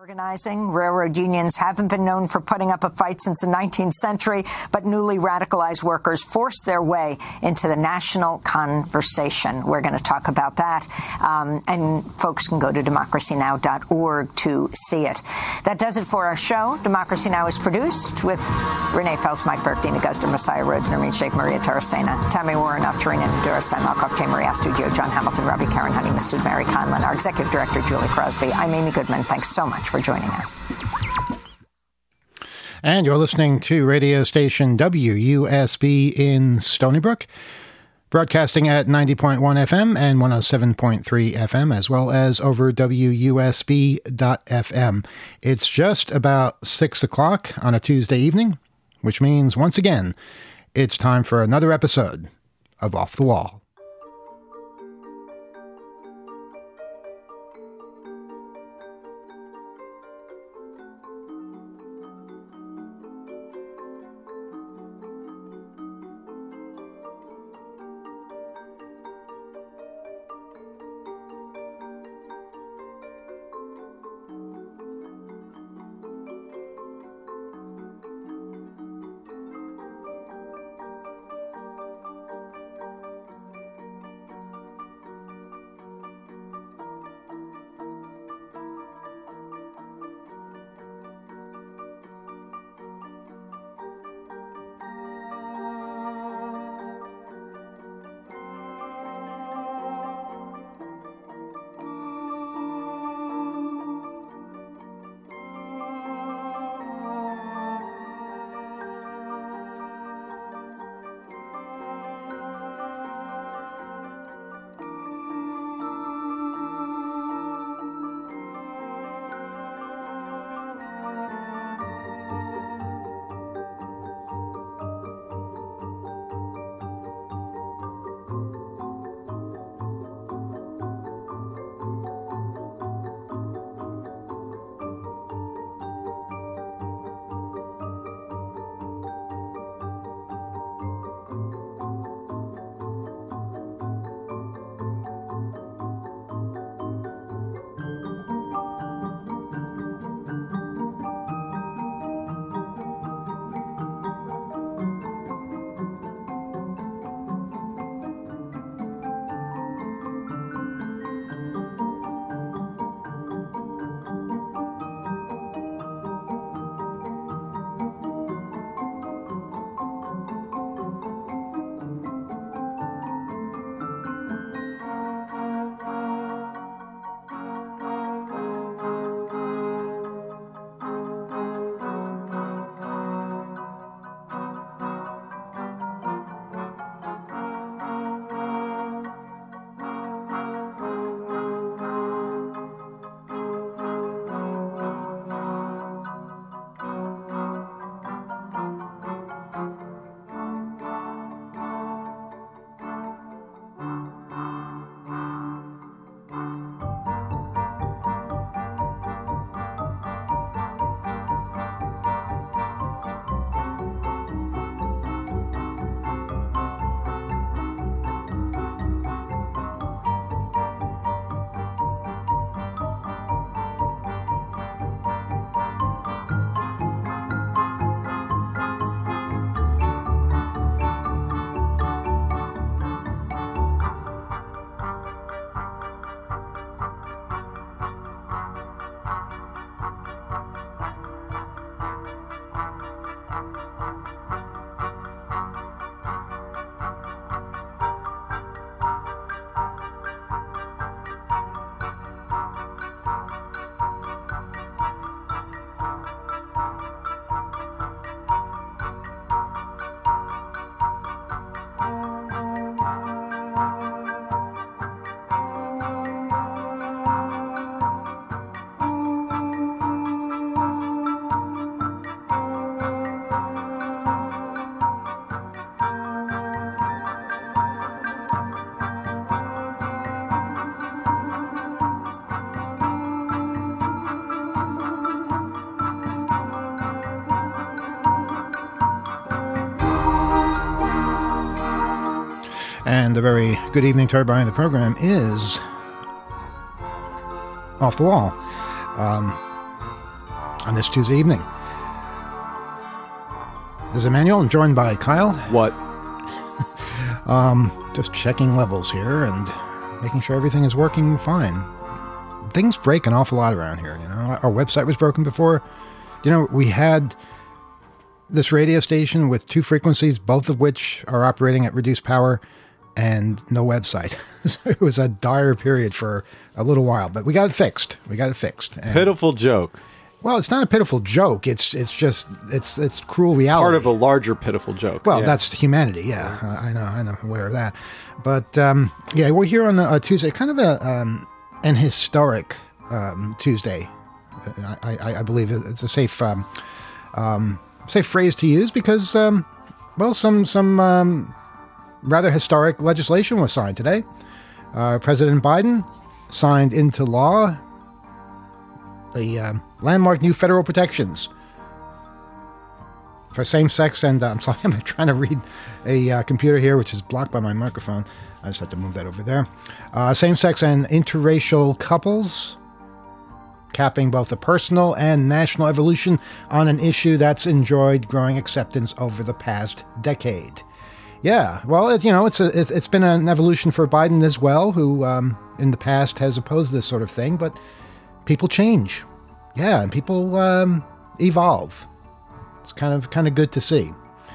Organizing. Railroad unions haven't been known for putting up a fight since the 19th century, but newly radicalized workers forced their way into the national conversation. We're going to talk about that, and folks can go to democracynow.org to see it. That does it for our show. Democracy Now! Is produced with Renee Fels, Mike Burke, Dina Guzder, Messiah Rhodes, Nermeen Sheikh, Maria Tarasena, Tammy Warren, Tarina Nadura, Sam Malkoff, Maria Studio, John Hamilton, Robbie Karen, Honey, Masood, Mary Conlon, our executive director, Julie Crosby. I'm Amy Goodman. Thanks so much for joining us. And you're listening to radio station WUSB in Stony Brook, broadcasting at 90.1 FM and 107.3 FM, as well as over WUSB.FM. It's just about 6 o'clock on a Tuesday evening, which means, once again, it's time for another episode of Off the Wall. And a very good evening to everybody in the program is Off the Wall. on this Tuesday evening. This is Emmanuel. I'm joined by Kyle. What? Just checking levels here and making sure everything is working fine. Things break an awful lot around here, you know. Our website was broken before. You know, we had this radio station with 2 frequencies, both of which are operating at reduced power, and no website. So it was a dire period for a little while, but we got it fixed. And, pitiful joke. Well, it's not a pitiful joke. It's just cruel reality. Part of a larger pitiful joke. Well, that's humanity. Yeah, I know. I'm aware of that. But yeah, we're here on a Tuesday, kind of an historic Tuesday. I believe it's a safe phrase to use because well, some rather historic legislation was signed today. President Biden signed into law the landmark new federal protections for same-sex and I'm sorry, I'm trying to read a computer here, which is blocked by my microphone. I just have to move that over there. Same-sex and interracial couples, capping both the personal and national evolution on an issue that's enjoyed growing acceptance over the past decade. Yeah, well, it's been an evolution for Biden as well, who in the past has opposed this sort of thing, but people change. Yeah, and people evolve. It's kind of good to see.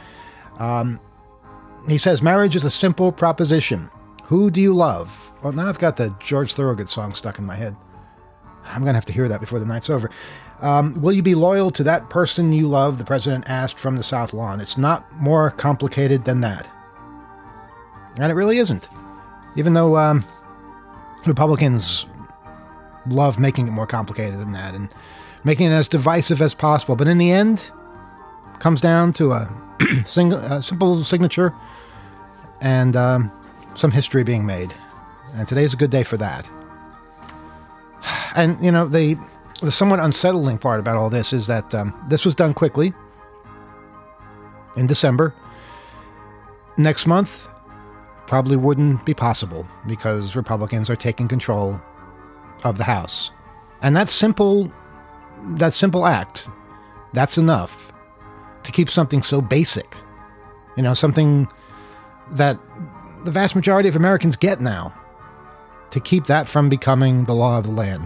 He says, marriage is a simple proposition. Who do you love? Well, now I've got the George Thorogood song stuck in my head. I'm going to have to hear that before the night's over. Will you be loyal to that person you love? The president asked from the South Lawn. It's not more complicated than that. And it really isn't. Even though Republicans love making it more complicated than that and making it as divisive as possible. But in the end, it comes down to a simple signature and some history being made. And today's a good day for that. And, you know, the somewhat unsettling part about all this is that this was done quickly in December. Next month probably wouldn't be possible because Republicans are taking control of the House. And that simple act, that's enough to keep something so basic, you know, something that the vast majority of Americans get now, to keep that from becoming the law of the land.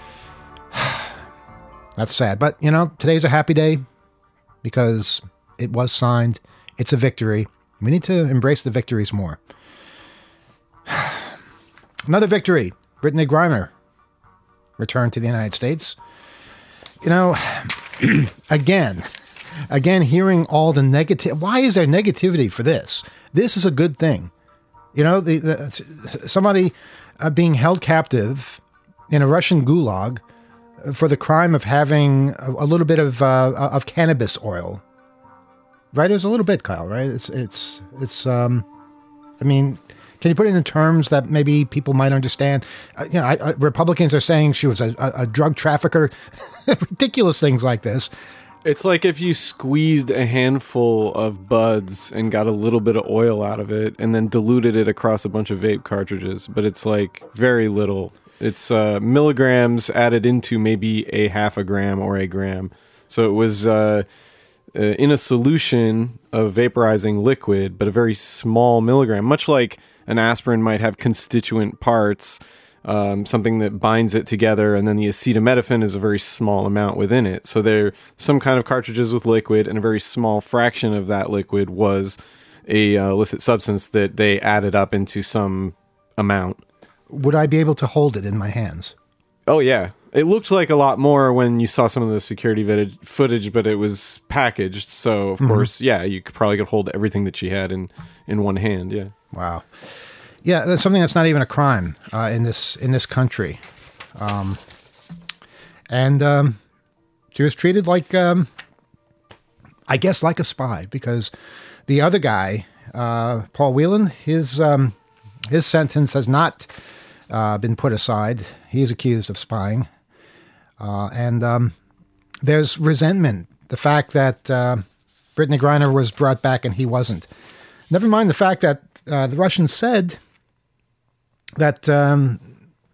That's sad. But, you know, today's a happy day because it was signed. It's a victory. We need to embrace the victories more. Another victory. Brittney Griner returned to the United States. You know, again, hearing all the negative. Why is there negativity for this? This is a good thing. You know, somebody being held captive in a Russian gulag for the crime of having a little bit of cannabis oil. Right? It was a little bit, Kyle, right? It's I mean, can you put it in terms that maybe people might understand? You know, Republicans are saying she was a drug trafficker, ridiculous things like this. It's like if you squeezed a handful of buds and got a little bit of oil out of it and then diluted it across a bunch of vape cartridges, but it's like very little. It's milligrams added into maybe a half a gram or a gram. So it was in a solution of vaporizing liquid, but a very small milligram, much like an aspirin might have constituent parts, something that binds it together, and then the acetaminophen is a very small amount within it. So there some kind of cartridges with liquid, and a very small fraction of that liquid was a illicit substance that they added up into some amount. Would I be able to hold it in my hands? Oh, yeah. It looked like a lot more when you saw some of the security footage, but it was packaged. So, of course, yeah, you could probably hold everything that she had in one hand. Yeah. Wow. Yeah, that's something that's not even a crime in this country. And she was treated like, I guess, like a spy, because the other guy, Paul Whelan, his sentence has not been put aside. He is accused of spying. And there's resentment. The fact that Brittney Griner was brought back and he wasn't. Never mind the fact that the Russians said that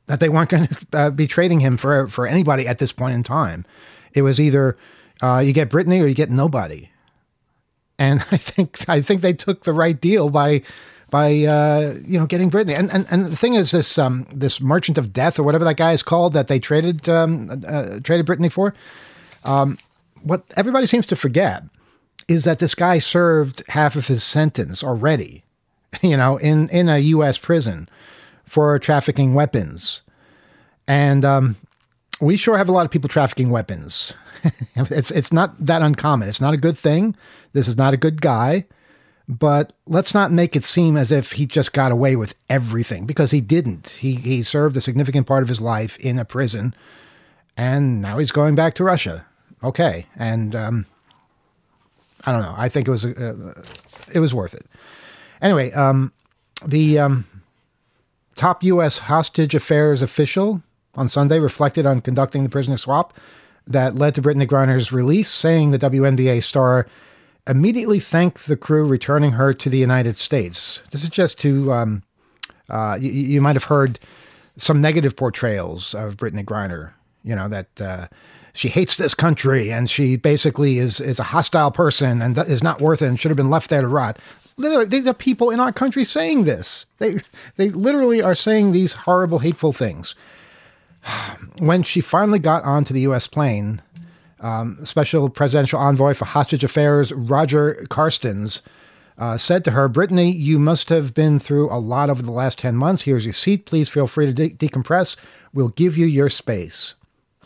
that they weren't going to be trading him for anybody at this point in time. It was either you get Britney or you get nobody. And I think they took the right deal by getting Britney. And the thing is, this Merchant of Death or whatever that guy is called that they traded Britney for. What everybody seems to forget is that this guy served half of his sentence already, in a U.S. prison for trafficking weapons. And we sure have a lot of people trafficking weapons. It's not that uncommon. It's not a good thing. This is not a good guy. But let's not make it seem as if he just got away with everything, because he didn't. He served a significant part of his life in a prison, and now he's going back to Russia. Okay. And I don't know. I think it was worth it. Anyway, the top U.S. hostage affairs official on Sunday reflected on conducting the prisoner swap that led to Brittney Griner's release, saying the WNBA star immediately thanked the crew, returning her to the United States. This is just to, you might have heard some negative portrayals of Brittney Griner, that she hates this country and she basically is a hostile person and is not worth it and should have been left there to rot. These are people in our country saying this. They literally are saying these horrible, hateful things. When she finally got onto the U.S. plane, Special Presidential Envoy for Hostage Affairs Roger Carstens said to her, "Brittney, you must have been through a lot over the last 10 months. Here's your seat. Please feel free to decompress. We'll give you your space."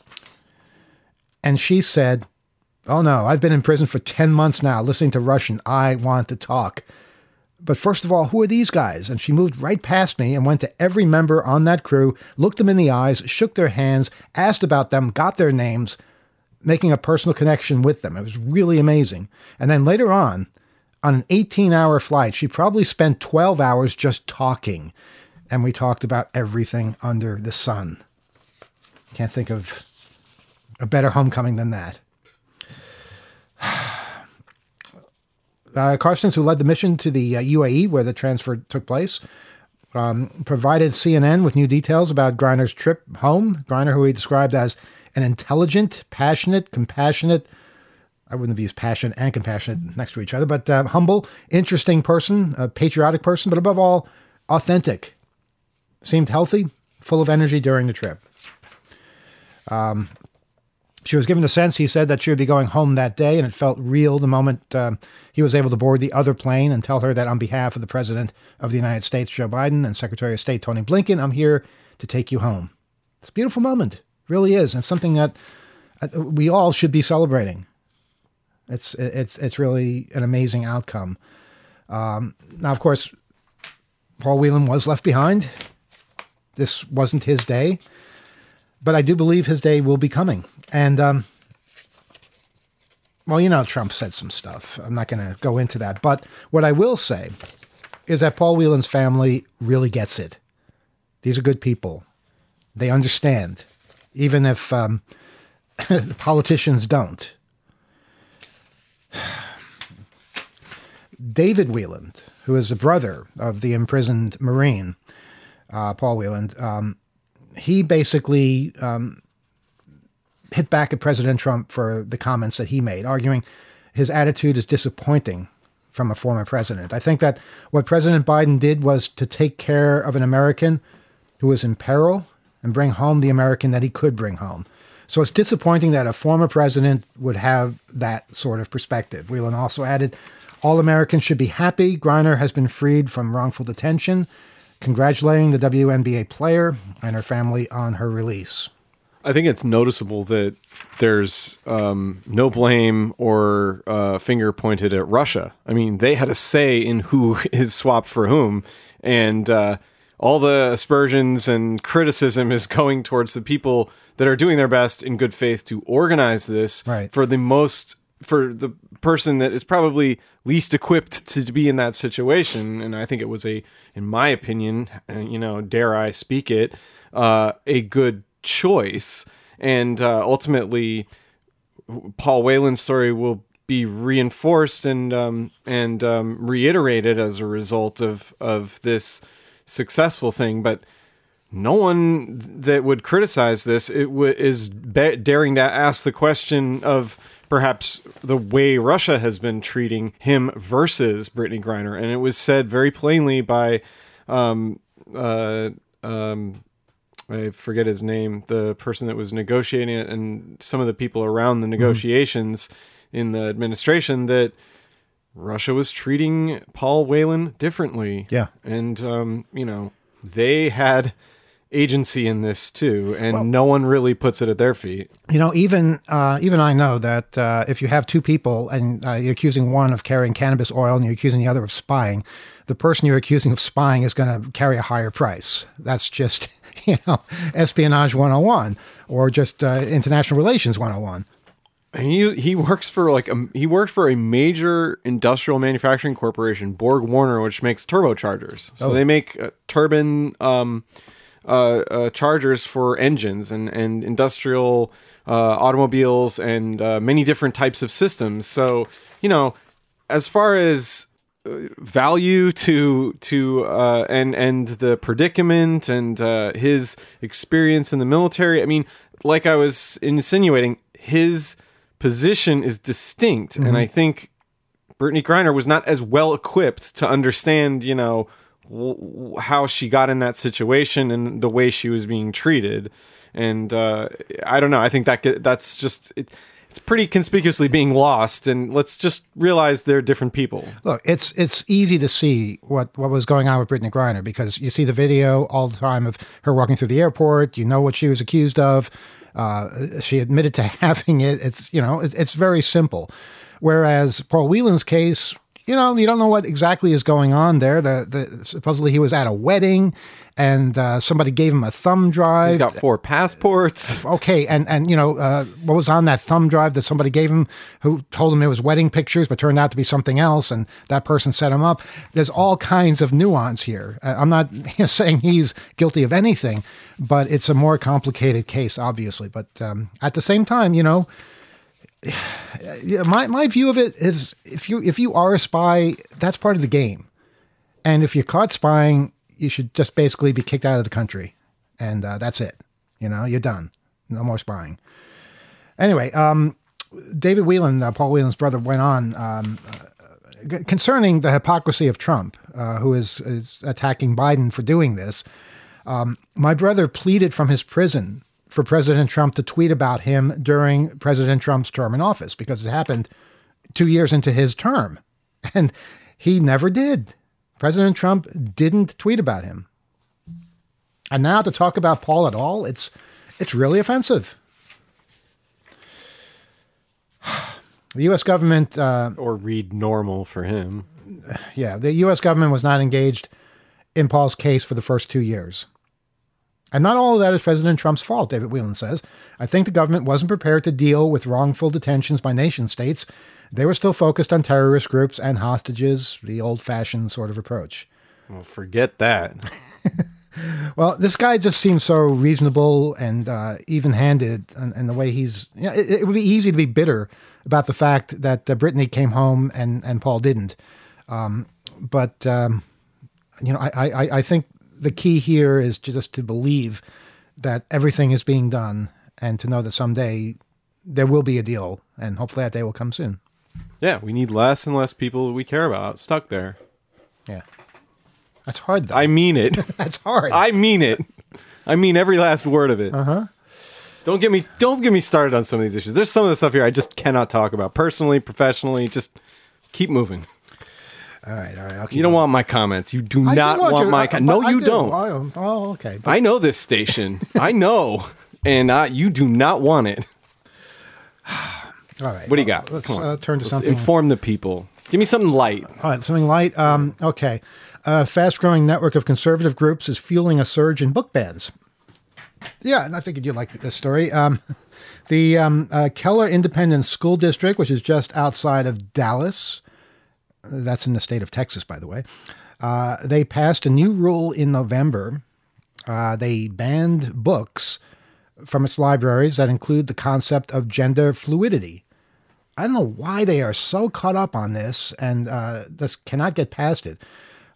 And she said, "Oh no, I've been in prison for 10 months now, listening to Russian. I want to talk. But first of all, who are these guys?" And she moved right past me and went to every member on that crew, looked them in the eyes, shook their hands, asked about them, got their names, making a personal connection with them. It was really amazing. And then later on an 18-hour flight, she probably spent 12 hours just talking. And we talked about everything under the sun. Can't think of a better homecoming than that. Carstens, who led the mission to the UAE, where the transfer took place, provided CNN with new details about Griner's trip home. Griner, who he described as an intelligent, passionate, compassionate, I wouldn't have used passion and compassionate next to each other, but humble, interesting person, a patriotic person, but above all, authentic. Seemed healthy, full of energy during the trip. She was given a sense, he said, that she would be going home that day, and it felt real the moment he was able to board the other plane and tell her that on behalf of the President of the United States, Joe Biden, and Secretary of State Tony Blinken, I'm here to take you home. It's a beautiful moment. It really is. And something that we all should be celebrating. It's really an amazing outcome. Now, of course, Paul Whelan was left behind. This wasn't his day. But I do believe his day will be coming. And, Trump said some stuff. I'm not going to go into that. But what I will say is that Paul Whelan's family really gets it. These are good people. They understand, even if politicians don't. David Whelan, who is the brother of the imprisoned Marine, Paul Whelan, he basically hit back at President Trump for the comments that he made, arguing his attitude is disappointing from a former president. I think that what President Biden did was to take care of an American who was in peril and bring home the American that he could bring home. So it's disappointing that a former president would have that sort of perspective. Whelan also added, all Americans should be happy. Griner has been freed from wrongful detention, congratulating the WNBA player and her family on her release. I think it's noticeable that there's no blame or finger pointed at Russia. I mean, they had a say in who is swapped for whom, and all the aspersions and criticism is going towards the people that are doing their best in good faith to organize this right. for the person that is probably least equipped to be in that situation. And I think it was in my opinion, dare I speak it, a good choice. And ultimately, Paul Whelan's story will be reinforced and reiterated as a result of this successful thing. But no one that would criticize this is daring to ask the question of perhaps the way Russia has been treating him versus Brittany Griner. And it was said very plainly by, I forget his name, the person that was negotiating it, and some of the people around the negotiations in the administration, that Russia was treating Paul Whelan differently. Yeah. And, they had agency in this too, and no one really puts it at their feet. Even I know that if you have two people and you're accusing one of carrying cannabis oil and you're accusing the other of spying, the person you're accusing of spying is going to carry a higher price. That's just, espionage 101 or just international relations 101. And he works for a major industrial manufacturing corporation, Borg Warner, which makes turbochargers. So they make turbine chargers for engines and industrial automobiles and many different types of systems. So, as far as value to and the predicament and his experience in the military, I mean, like I was insinuating, his position is distinct. And I think Brittany Griner was not as well equipped to understand, how she got in that situation and the way she was being treated. And I don't know. I think that's just it's pretty conspicuously being lost. And let's just realize they're different people. Look, it's easy to see what was going on with Brittany Griner because you see the video all the time of her walking through the airport. You know what she was accused of. She admitted to having it. It's very simple. Whereas Paul Whelan's case, you don't know what exactly is going on there. Supposedly he was at a wedding and somebody gave him a thumb drive. He's got 4 passports. Okay. And what was on that thumb drive that somebody gave him who told him it was wedding pictures, but turned out to be something else. And that person set him up. There's all kinds of nuance here. I'm not saying he's guilty of anything, but it's a more complicated case, obviously. But at the same time, my view of it is if you are a spy, that's part of the game. And if you're caught spying, you should just basically be kicked out of the country. And that's it. You're done. No more spying. Anyway, David Whelan, Paul Whelan's brother, went on concerning the hypocrisy of Trump, who is attacking Biden for doing this. My brother pleaded from his prison for President Trump to tweet about him during President Trump's term in office because it happened 2 years into his term. And he never did. President Trump didn't tweet about him. And now to talk about Paul at all, it's really offensive. The U.S. government... or read normal for him. Yeah, the U.S. government was not engaged in Paul's case for the first 2 years. And not all of that is President Trump's fault, David Whelan says. I think the government wasn't prepared to deal with wrongful detentions by nation states. They were still focused on terrorist groups and hostages, the old-fashioned sort of approach. Well, forget that. Well, this guy just seems so reasonable and even-handed in the way he's... it would be easy to be bitter about the fact that Brittany came home and Paul didn't. I think the key here is just to believe that everything is being done and to know that someday there will be a deal, and hopefully that day will come soon. Yeah, we need less and less people we care about stuck there. Yeah. That's hard, though. I mean it. That's hard. I mean it. I mean every last word of it. Uh-huh. Don't get me started on some of these issues. There's some of the stuff here I just cannot talk about. Personally, professionally, just keep moving. All right. You don't want my comments. You do not want my comments. No, you don't. Oh, okay. I know this station. I know. And you do not want it. All right. What do you got? Let's Come on. turn to Let's something. inform the people. Give me something light. All right, something light. Okay. A fast-growing network of conservative groups is fueling a surge in book bans. Yeah, and I figured you'd like this story. The Keller Independent School District, which is just outside of Dallas, that's in the state of Texas, by the way, they passed a new rule in November. They banned books from its libraries that include the concept of gender fluidity. I don't know why they are so caught up on this and this cannot get past it.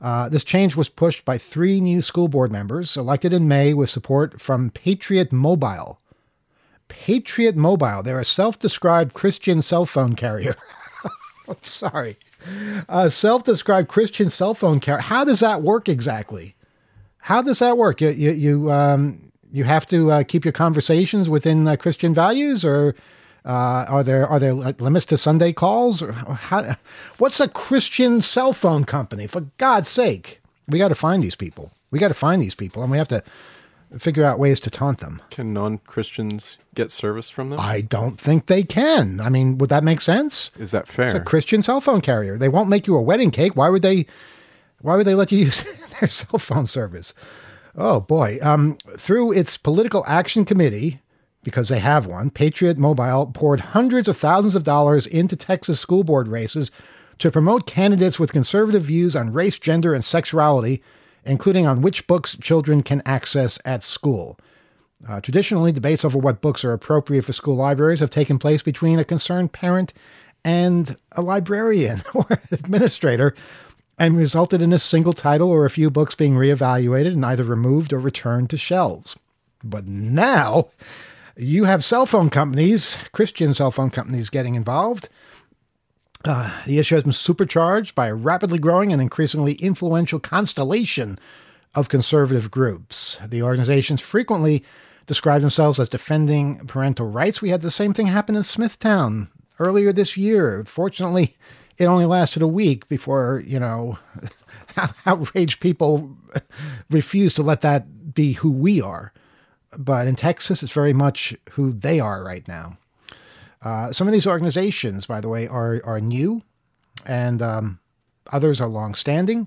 This change was pushed by 3 new school board members elected in May with support from Patriot Mobile. Patriot Mobile, they're a self-described Christian cell phone carrier. I'm sorry. A self-described Christian cell phone carrier. How does that work exactly? How does that work? You have to keep your conversations within Christian values, or are there limits to Sunday calls? Or what's a Christian cell phone company? For God's sake, we got to find these people. And we have to figure out ways to taunt them. Can non-Christians get service from them? I don't think they can. I mean, would that make sense? Is that fair? It's a Christian cell phone carrier. They won't make you a wedding cake. Why would they let you use their cell phone service? Oh boy. Through its political action committee, because they have one, Patriot Mobile poured hundreds of thousands of dollars into Texas school board races to promote candidates with conservative views on race, gender, and sexuality, including on which books children can access at school. Traditionally, debates over what books are appropriate for school libraries have taken place between a concerned parent and a librarian or administrator, and resulted in a single title or a few books being reevaluated and either removed or returned to shelves. But now you have cell phone companies, Christian cell phone companies, getting involved. The issue has been supercharged by a rapidly growing and increasingly influential constellation of conservative groups. The organizations frequently describe themselves as defending parental rights. We had the same thing happen in Smithtown earlier this year. Fortunately, it only lasted a week before, outraged people refused to let that be who we are. But in Texas, it's very much who they are right now. Some of these organizations, by the way, are new, and others are long-standing,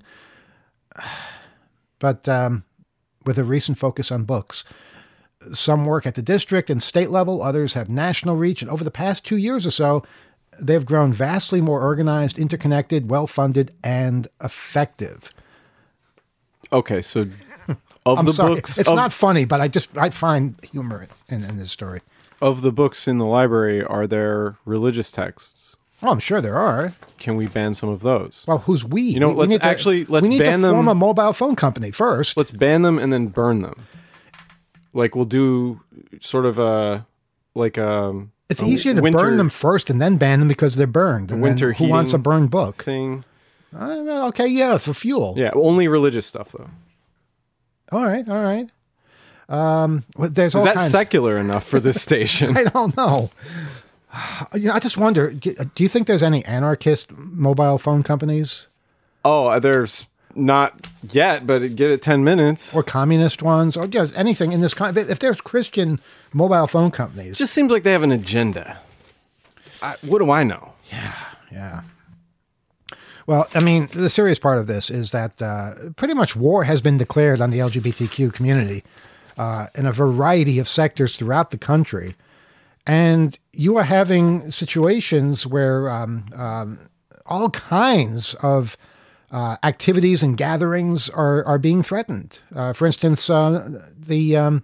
but with a recent focus on books. Some work at the district and state level, others have national reach, and over the past 2 years or so, they've grown vastly more organized, interconnected, well-funded, and effective. Okay, so of the books... It's not funny, but I find humor in this story. Of the books in the library, are there religious texts? Oh, I'm sure there are. Can we ban some of those? Well, who's we? Let's ban them. We need to form a mobile phone company first. Let's ban them and then burn them. Like, we'll do sort of it's easier to burn them first and then ban them because they're burned. And winter who wants a burned book? Thing. Okay, yeah, for fuel. Yeah, only religious stuff, though. All right. There's all Is that kinds. secular enough for this station? I don't know. I just wonder, do you think there's any anarchist mobile phone companies? Oh, there's not yet, but give it 10 minutes. Or communist ones, or just anything in this kind. If there's Christian mobile phone companies. It just seems like they have an agenda. What do I know? Yeah. Well, I mean, the serious part of this is that pretty much war has been declared on the LGBTQ community in a variety of sectors throughout the country. And you are having situations where all kinds of activities and gatherings are being threatened. For instance, the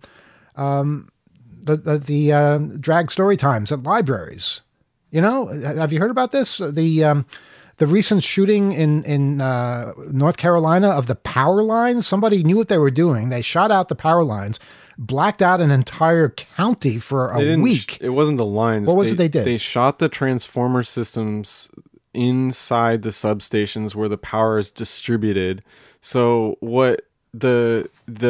drag story times at libraries. Have you heard about this? The recent shooting in North Carolina of the power lines. Somebody knew what they were doing. They shot out the power lines, blacked out an entire county for a week. It wasn't the lines. What was it they did? They shot the transformer systems inside the substations where the power is distributed. So what the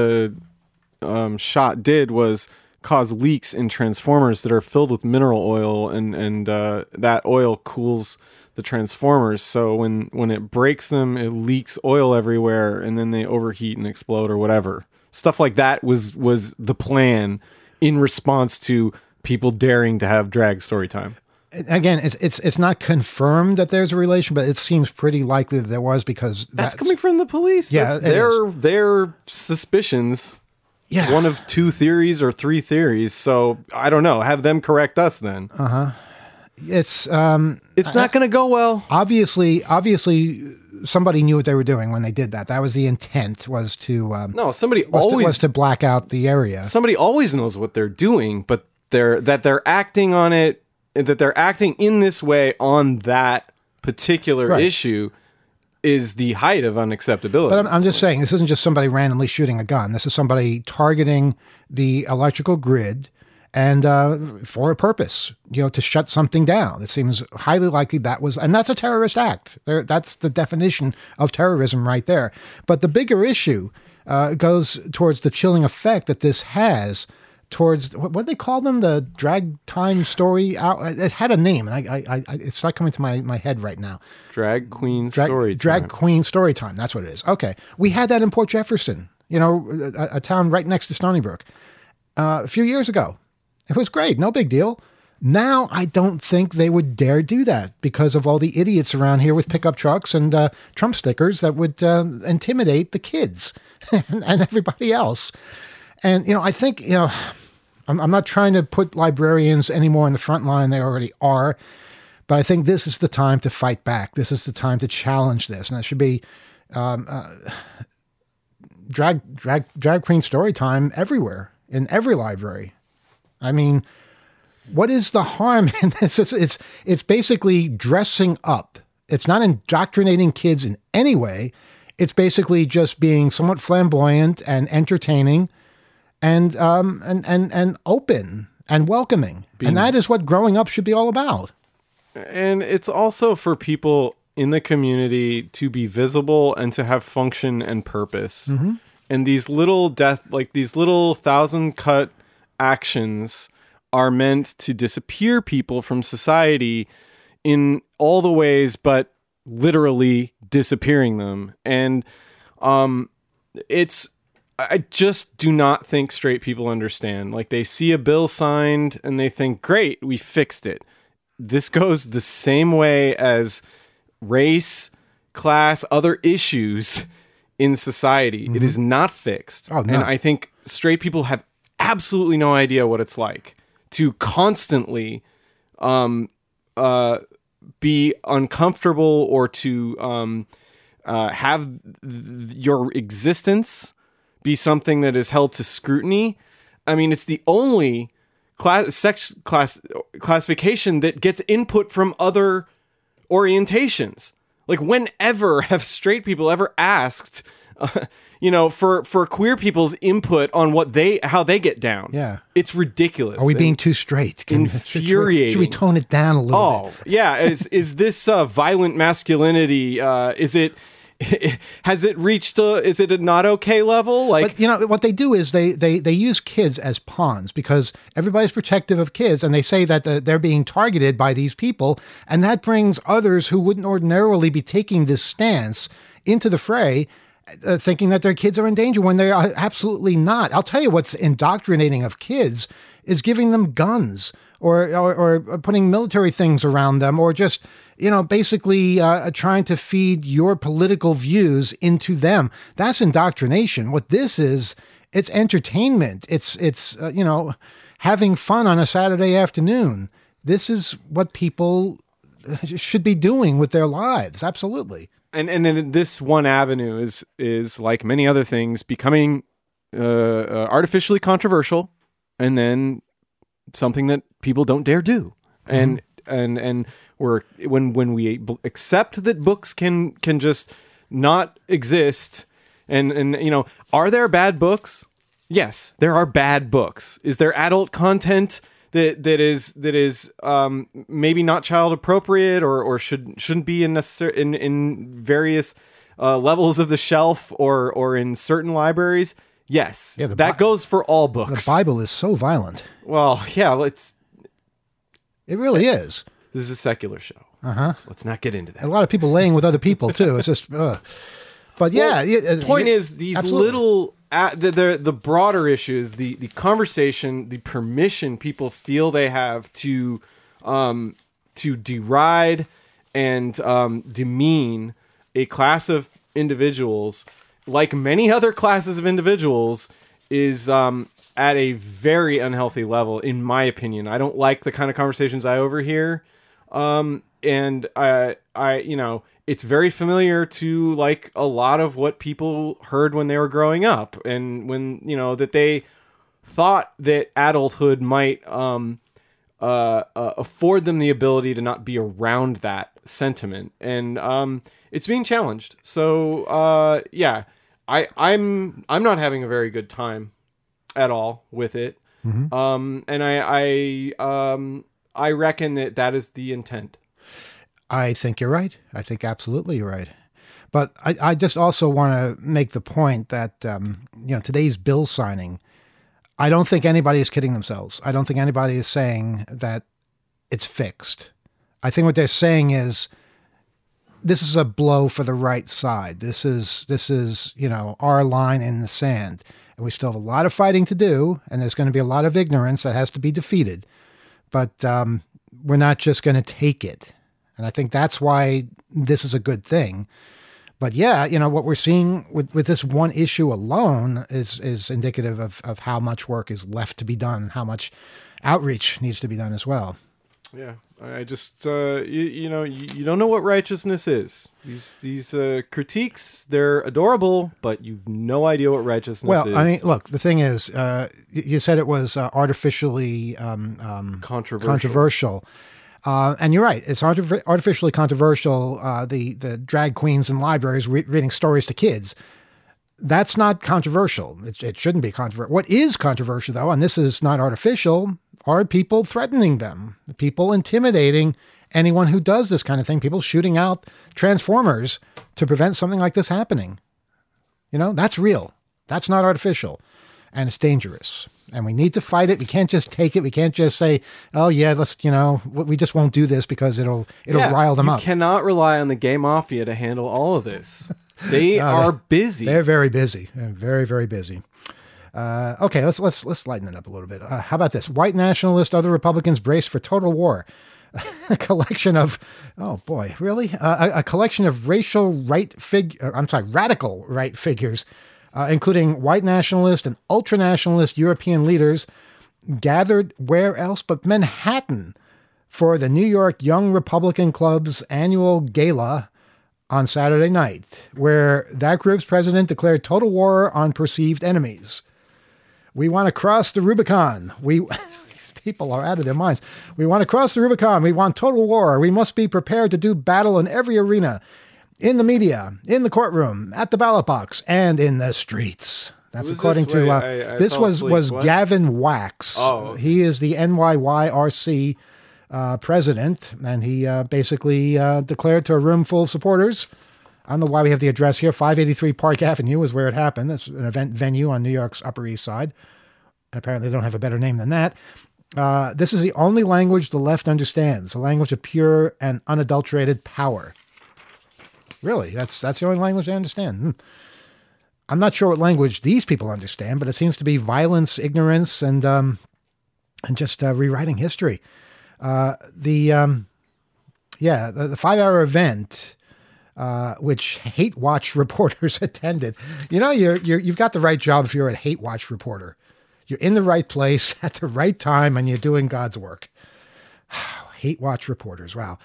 shot did was cause leaks in transformers that are filled with mineral oil, and that oil cools the transformers. So when it breaks them, it leaks oil everywhere, and then they overheat and explode or whatever. Stuff like that was the plan in response to people daring to have drag story time. Again, it's not confirmed that there's a relation, but it seems pretty likely that there was, because that's coming from the police. Yeah, that's their suspicions. Yeah. One of 2 theories or 3 theories. So I don't know. Have them correct us then. It's not going to go well. Obviously, somebody knew what they were doing when they did that. That was the intent, was to somebody was to black out the area. Somebody always knows what they're doing, but they're acting on it, that they're acting in this way on that particular issue is the height of unacceptability. But I'm just saying, this isn't just somebody randomly shooting a gun. This is somebody targeting the electrical grid and for a purpose, to shut something down. It seems highly likely and that's a terrorist act. That's the definition of terrorism right there. But the bigger issue goes towards the chilling effect that this has towards what do they call them? The drag time story. It had a name, and I it's not coming to my head right now. Drag queen story time. Drag queen story time. That's what it is. Okay, we had that in Port Jefferson. A town right next to Stony Brook, a few years ago. It was great, no big deal. Now I don't think they would dare do that because of all the idiots around here with pickup trucks and Trump stickers that would intimidate the kids and everybody else. And I think I'm not trying to put librarians any more in the front line. They already are. But I think this is the time to fight back. This is the time to challenge this. And it should be drag queen story time everywhere, in every library. I mean, what is the harm in this? It's basically dressing up. It's not indoctrinating kids in any way. It's basically just being somewhat flamboyant and entertaining and open and welcoming. And that is what growing up should be all about. And it's also for people in the community to be visible and to have function and purpose. Mm-hmm. And these little these little 1,000-cut actions are meant to disappear people from society in all the ways, but literally disappearing them. And I just do not think straight people understand. Like, they see a bill signed and they think, great, we fixed it. This goes the same way as race, class, other issues in society. Mm-hmm. It is not fixed. Oh, no. And I think straight people have absolutely no idea what it's like to constantly be uncomfortable or to have your existence be something that is held to scrutiny. I mean, it's the only classification that gets input from other orientations. Like, whenever have straight people ever asked, for queer people's input on how they get down? Yeah, it's ridiculous. Are we being too straight? Infuriating. Should we tone it down a little bit? Oh, yeah. Is this violent masculinity? Is it? Has it reached is it a not okay level? Like, but what they do is they use kids as pawns because everybody's protective of kids, and they say that they're being targeted by these people, and that brings others who wouldn't ordinarily be taking this stance into the fray, thinking that their kids are in danger when they are absolutely not. I'll tell you what's indoctrinating of kids is giving them guns or putting military things around them, or just basically trying to feed your political views into them. That's indoctrination. What this is, it's entertainment. It's having fun on a Saturday afternoon. This is what people should be doing with their lives. Absolutely. And this one avenue is like many other things, becoming artificially controversial, and then something that people don't dare do. Mm-hmm. And when we accept that books can just not exist, and are there bad books? Yes, there are bad books. Is there adult content that is maybe not child appropriate or shouldn't be in various levels of the shelf or in certain libraries? Yes, yeah, that goes for all books. The Bible is so violent. Well, yeah, it really is. This is a secular show. Uh-huh. Let's not get into that. A lot of people laying with other people too. It's just, but yeah. The point is, these absolutely. Little, the broader issues, the conversation, the permission people feel they have to deride and demean a class of individuals, like many other classes of individuals, is at a very unhealthy level, in my opinion. I don't like the kind of conversations I overhear. And I it's very familiar to like a lot of what people heard when they were growing up, and when, that they thought that adulthood might afford them the ability to not be around that sentiment, and it's being challenged. So yeah, I'm not having a very good time at all with it. And I reckon that is the intent. I think you're right. I think absolutely you're right. But I just also want to make the point that, today's bill signing, I don't think anybody is kidding themselves. I don't think anybody is saying that it's fixed. I think what they're saying is this is a blow for the right side. This is our line in the sand. And we still have a lot of fighting to do, and there's going to be a lot of ignorance that has to be defeated. But we're not just going to take it. And I think that's why this is a good thing. But yeah, what we're seeing with this one issue alone is indicative of how much work is left to be done, how much outreach needs to be done as well. Yeah, I just you don't know what righteousness is. These critiques, they're adorable, but you've no idea what righteousness is. Well, I mean, look, the thing is, you said it was artificially controversial. And you're right. It's artificially controversial. The drag queens in libraries reading stories to kids. That's not controversial. It shouldn't be controversial. What is controversial, though, and this is not artificial, are people threatening them, people intimidating anyone who does this kind of thing, people shooting out transformers to prevent something like this happening. That's real. That's not artificial. And it's dangerous. And we need to fight it. We can't just take it. We can't just say, oh, yeah, let's, we just won't do this because it'll rile them up. You cannot rely on the gay mafia to handle all of this. They are busy. They're very busy. They're very, very busy. Okay, let's lighten it up a little bit. How about this? White nationalists, other Republicans brace for total war. A collection of, oh boy, really? A collection of radical right figures, including white nationalist and ultra-nationalist European leaders, gathered where else but Manhattan for the New York Young Republican Club's annual gala on Saturday night, where that group's president declared total war on perceived enemies. We want to cross the Rubicon. These people are out of their minds. We want to cross the Rubicon. We want total war. We must be prepared to do battle in every arena, in the media, in the courtroom, at the ballot box, and in the streets. That's according to this was Gavin Wax. Oh, okay. He is the NYYRC president, and he basically declared to a room full of supporters. I don't know why we have the address here. 583 Park Avenue is where it happened. It's an event venue on New York's Upper East Side. And apparently they don't have a better name than that. This is the only language the left understands, a language of pure and unadulterated power. Really? That's the only language they understand. I'm not sure what language these people understand, but it seems to be violence, ignorance, and just rewriting history. The 5-hour event, which Hate Watch reporters attended. You've got the right job if you're a Hate Watch reporter. You're in the right place at the right time, and you're doing God's work. Hate Watch reporters, wow.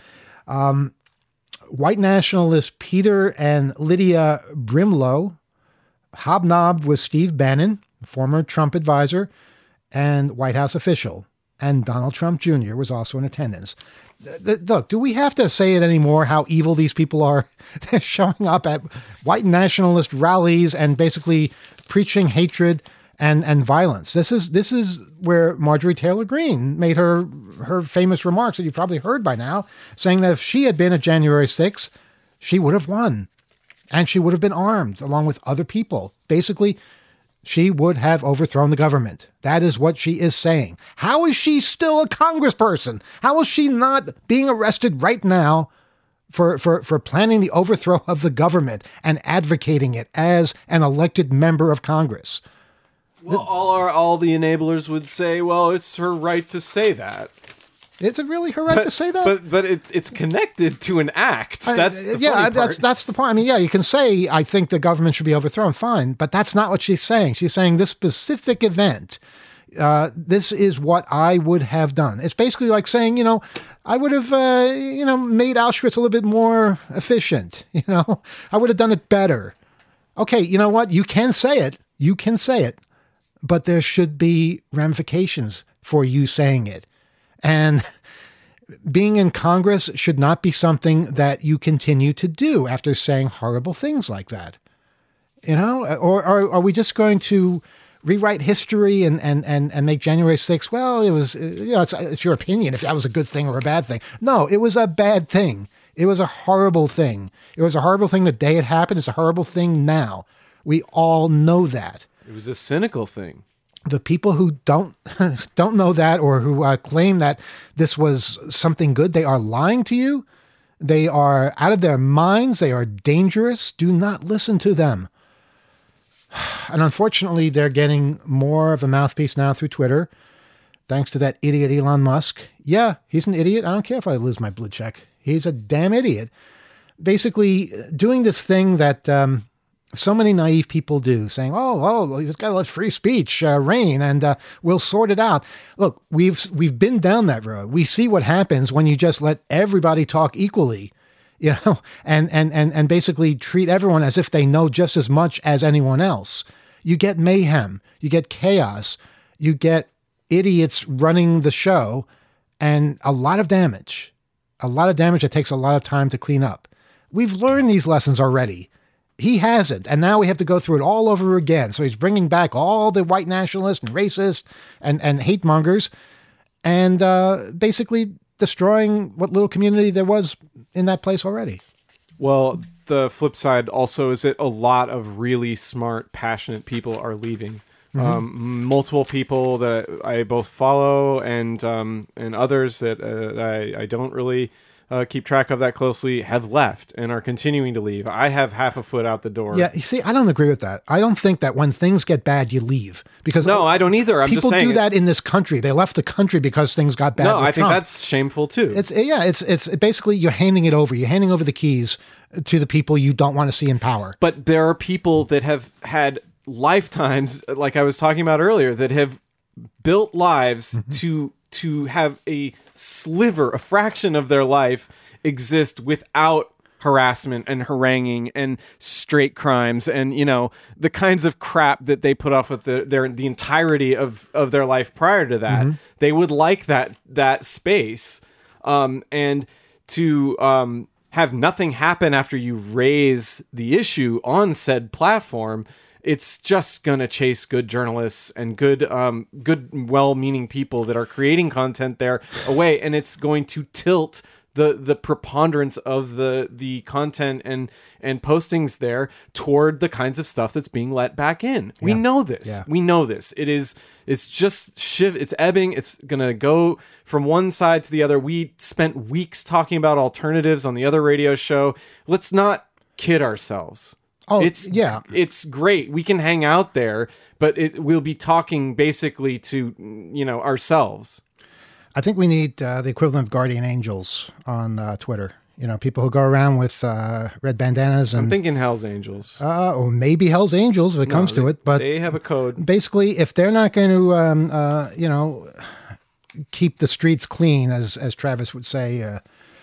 White nationalists Peter and Lydia Brimlow hobnobbed with Steve Bannon, former Trump advisor and White House official, and Donald Trump Jr. was also in attendance. Look, do we have to say it anymore how evil these people are? They're showing up at white nationalist rallies and basically preaching hatred and violence. This is where Marjorie Taylor Greene made her famous remarks that you've probably heard by now, saying that if she had been at January 6th, she would have won. And she would have been armed along with other people. Basically, she would have overthrown the government. That is what she is saying. How is she still a congressperson? How is she not being arrested right now for planning the overthrow of the government and advocating it as an elected member of Congress? Well, all the enablers would say, well, it's her right to say that. Is it really her right to say that? But it's connected to an act. That's the funny part. That's the point. I mean, yeah, you can say, I think the government should be overthrown, fine, but that's not what she's saying. She's saying this specific event, this is what I would have done. It's basically like saying, I would have, made Auschwitz a little bit more efficient. I would have done it better. Okay, you know what? You can say it. You can say it. But there should be ramifications for you saying it. And Being in Congress should not be something that you continue to do after saying horrible things like that. You know, or are we just going to rewrite history and make January 6th? Well, it was, it's your opinion if that was a good thing or a bad thing. No, it was a bad thing. It was a horrible thing. It was a horrible thing the day it happened. It's a horrible thing now. We all know that. It was a cynical thing. The people who don't know that, or who claim that this was something good, they are lying to you. They are out of their minds. They are dangerous. Do not listen to them. And unfortunately, they're getting more of a mouthpiece now through Twitter, thanks to that idiot Elon Musk. Yeah, he's an idiot. I don't care if I lose my blue check. He's a damn idiot. Basically doing this thing that so many naive people do, saying, oh, he's got to let free speech reign and we'll sort it out. Look, we've been down that road. We see what happens when you just let everybody talk equally, you know, and basically treat everyone as if they know just as much as anyone else. You get mayhem, you get chaos, you get idiots running the show, and a lot of damage that takes a lot of time to clean up. We've learned these lessons already. He hasn't. And now we have to go through it all over again. So he's bringing back all the white nationalists and racists and hate mongers and basically destroying what little community there was in that place already. Well, the flip side also is that a lot of really smart, passionate people are leaving. Multiple people that I both follow and others that I don't really keep track of that closely have left and are continuing to leave. I have half a foot out the door. Yeah, you see, I don't agree with that. I don't think that when things get bad, you leave. Because no, I don't either. I'm just saying. People do that in this country. They left the country because things got bad. No, I think Trump. that's shameful too. It's basically you're handing it over. You're handing over the keys to the people you don't want to see in power. But there are people that have had lifetimes, like I was talking about earlier, that have built lives to have a sliver, a fraction of their life exist without harassment and haranguing and straight crimes and, you know, the kinds of crap that they put off with the entirety of their life prior to that. They would like that space. And to have nothing happen after you raise the issue on said platform, it's just going to chase good journalists and good, well-meaning people that are creating content there away. And it's going to tilt the preponderance of the content and postings there toward the kinds of stuff that's being let back in. We know this. Yeah. We know this. It's just it's ebbing. It's going to go from one side to the other. We spent weeks talking about alternatives on the other radio show. Let's not kid ourselves. Oh, it's great. We can hang out there, but we'll be talking basically to, you know, ourselves. I think we need the equivalent of guardian angels on Twitter. You know, people who go around with red bandanas. And, I'm thinking Hell's Angels. Or maybe Hell's Angels if it comes to it. But they have a code. Basically, if they're not going to, keep the streets clean, as Travis would say,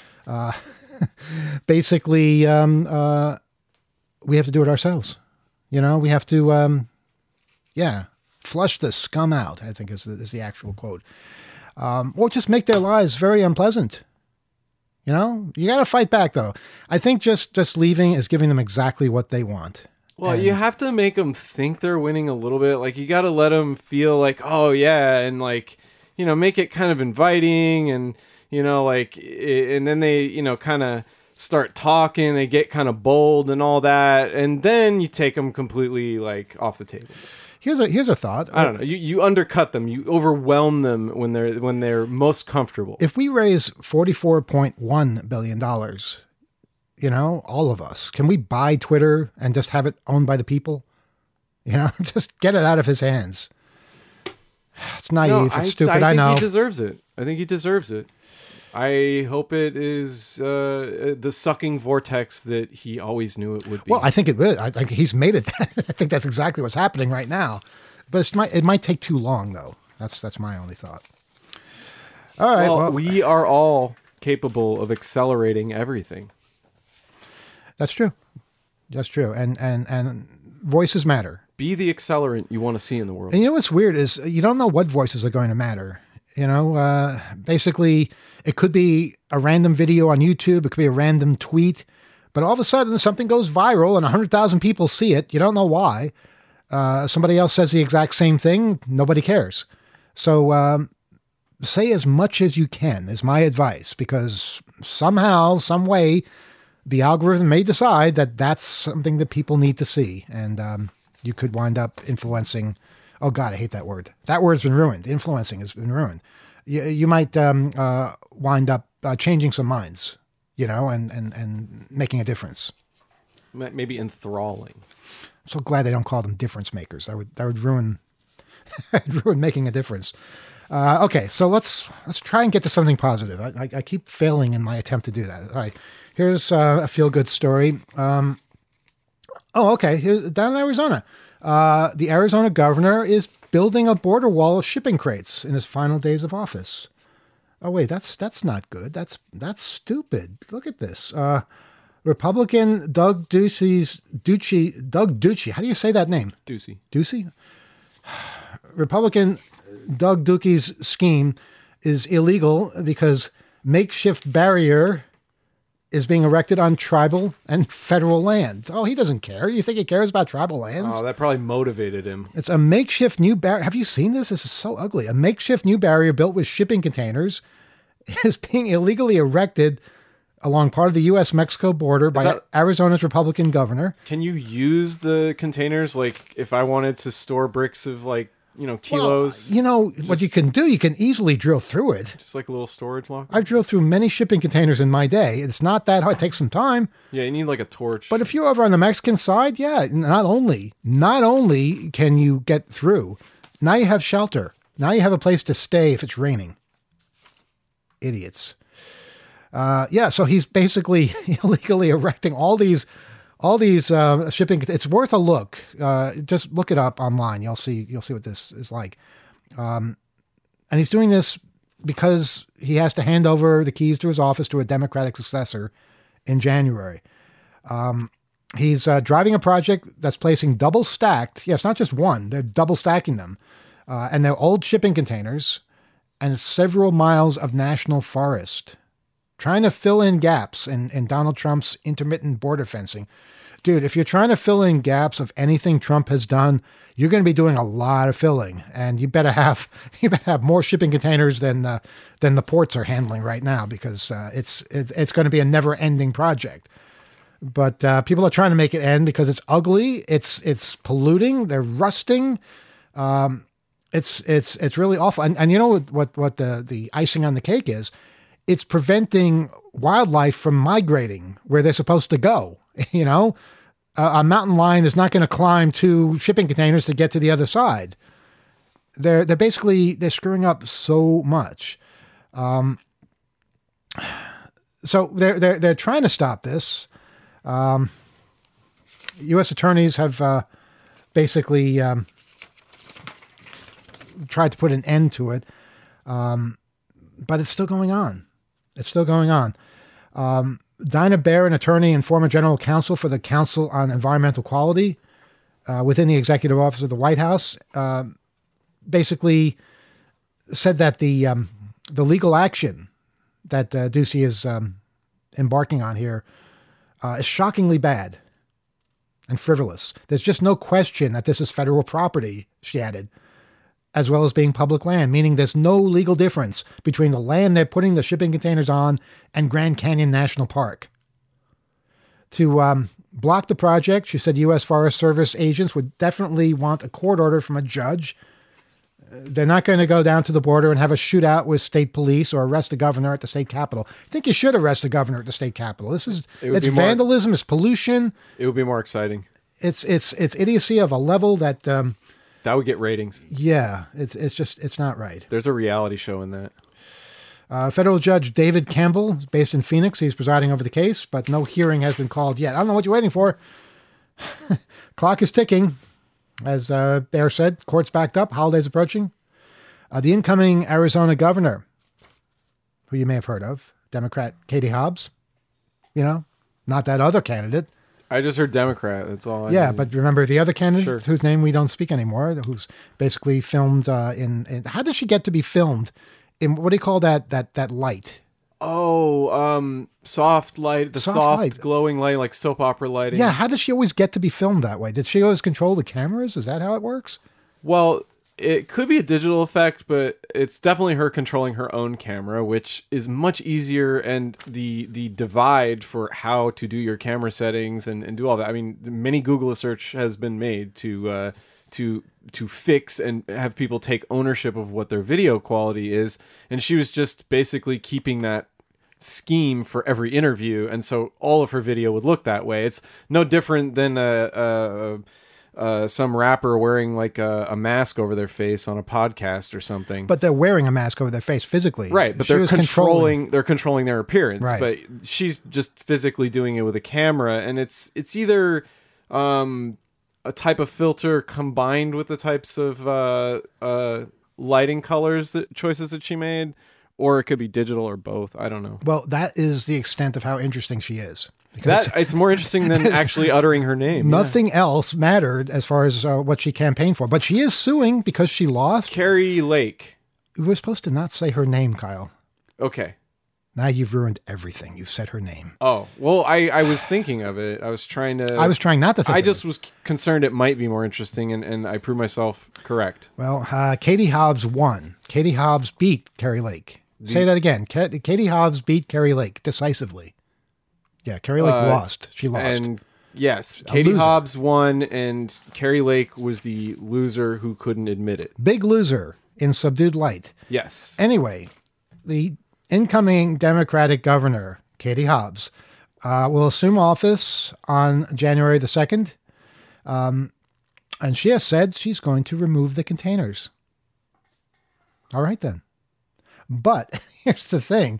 basically... we have to do it ourselves. You know, we have to, flush the scum out, I think is the actual quote. Or just make their lives very unpleasant. You know, you got to fight back, though. I think just leaving is giving them exactly what they want. Well, you have to make them think they're winning a little bit. Like, you got to let them feel like, oh, yeah, and, like, you know, make it kind of inviting and, you know, like, and then they, you know, kind of start talking, they get kind of bold and all that, and then you take them completely like off the table. Here's a thought. I don't know. You undercut them. You overwhelm them when they're most comfortable. If we raise $44.1 billion, you know, all of us, can we buy Twitter and just have it owned by the people? You know, just get it out of his hands. It's naive. It's stupid. I know. I think he deserves it. I think he deserves it. I hope it is the sucking vortex that he always knew it would be. Well, I think it would. I think he's made it. I think that's exactly what's happening right now. But it might take too long, though. That's my only thought. All right. Well, we are all capable of accelerating everything. That's true. That's true. And voices matter. Be the accelerant you want to see in the world. And you know what's weird is you don't know what voices are going to matter. Basically, it could be a random video on YouTube. It could be a random tweet. But all of a sudden, something goes viral and 100,000 people see it. You don't know why. Somebody else says the exact same thing. Nobody cares. So say as much as you can is my advice, because somehow, some way, the algorithm may decide that that's something that people need to see. And you could wind up influencing. Oh, God, I hate that word. That word's been ruined. Influencing has been ruined. You might wind up changing some minds, and making a difference. Maybe enthralling. I'm so glad they don't call them difference makers. That would ruin ruin making a difference. Okay, so let's try and get to something positive. I keep failing in my attempt to do that. All right, here's a feel-good story. Here's down in Arizona. The Arizona governor is building a border wall of shipping crates in his final days of office. Oh wait, that's not good. That's stupid. Look at this. Republican Doug Ducey. How do you say that name? Ducey. Republican Doug Ducey's scheme is illegal because makeshift barrier is being erected on tribal and federal land. Oh, he doesn't care. You think he cares about tribal lands? Oh, that probably motivated him. It's a makeshift new barrier. Have you seen this? This is so ugly. A makeshift new barrier built with shipping containers is being illegally erected along part of the U.S.-Mexico border by Arizona's Republican governor. Can you use the containers, like, if I wanted to store bricks of, like, kilos? Well, what you can do, you can easily drill through it. Just like a little storage locker? I've drilled through many shipping containers in my day. It's not that hard. It takes some time. Yeah, you need like a torch. But if you're over on the Mexican side, yeah, not only can you get through, now you have shelter. Now you have a place to stay if it's raining. Idiots. So he's basically illegally erecting all these shipping. It's worth a look. Just look it up online. You'll see what this is like. And he's doing this because he has to hand over the keys to his office to a Democratic successor in January. He's driving a project that's placing double stacked. Yeah, it's not just one. They're double stacking them. And they're old shipping containers and several miles of national forest, trying to fill in gaps in Donald Trump's intermittent border fencing. Dude, if you're trying to fill in gaps of anything Trump has done, you're going to be doing a lot of filling, and you better have more shipping containers than the ports are handling right now, because it's going to be a never-ending project. But people are trying to make it end because it's ugly, it's polluting, they're rusting. It's really awful. And you know what the icing on the cake is? It's preventing wildlife from migrating where they're supposed to go. A mountain lion is not going to climb 2 shipping containers to get to the other side. They're screwing up so much. So they're trying to stop this. U.S. attorneys have basically tried to put an end to it, but it's still going on. Dinah Baer, an attorney and former general counsel for the Council on Environmental Quality within the Executive Office of the White House, basically said that the legal action that Ducey is embarking on here is shockingly bad and frivolous. There's just no question that this is federal property, she added, as well as being public land, meaning there's no legal difference between the land they're putting the shipping containers on and Grand Canyon National Park. To block the project, she said U.S. Forest Service agents would definitely want a court order from a judge. They're not going to go down to the border and have a shootout with state police or arrest the governor at the state capitol. I think you should arrest the governor at the state capitol. It's vandalism, it's pollution. It would be more exciting. It's idiocy of a level that... that would get ratings. Yeah, it's not right. There's a reality show in that. Federal Judge David Campbell, based in Phoenix, he's presiding over the case, but no hearing has been called yet. I don't know what you're waiting for. Clock is ticking. As Baer said, court's backed up, holidays approaching. The incoming Arizona governor, who you may have heard of, Democrat Katie Hobbs, not that other candidate. I just heard Democrat. That's all. But remember the other candidate whose name we don't speak anymore, who's basically filmed in how does she get to be filmed in what do you call that light? Oh, soft light, the soft light. glowing light, like soap opera lighting. Yeah, how does she always get to be filmed that way? Did she always control the cameras? Is that how it works? Well, it could be a digital effect, but it's definitely her controlling her own camera, which is much easier. And the divide for how to do your camera settings and do all that. I mean, many Google search has been made to fix and have people take ownership of what their video quality is. And she was just basically keeping that scheme for every interview, and so all of her video would look that way. It's no different than some rapper wearing like a mask over their face on a podcast or something. But they're wearing a mask over their face physically, right? But they're controlling their appearance. Right. But she's just physically doing it with a camera, and it's either a type of filter combined with the types of lighting choices that she made, or it could be digital or both. I don't know. Well, that is the extent of how interesting she is. That it's more interesting than actually uttering her name. Nothing else mattered as far as what she campaigned for. But she is suing because she lost. Kari Lake. We were supposed to not say her name, Kyle. Okay. Now you've ruined everything. You've said her name. Oh, well, I was thinking of it. I was trying not to think I just was concerned it might be more interesting, and I proved myself correct. Well, Katie Hobbs won. Katie Hobbs beat Kari Lake. Say that again. Katie Hobbs beat Kari Lake decisively. Yeah, Kari Lake lost. She lost. And yes, Katie Hobbs won, and Kari Lake was the loser who couldn't admit it. Big loser in subdued light. Yes. Anyway, the incoming Democratic governor, Katie Hobbs, will assume office on January the 2nd. And she has said she's going to remove the containers. All right, then. But here's the thing.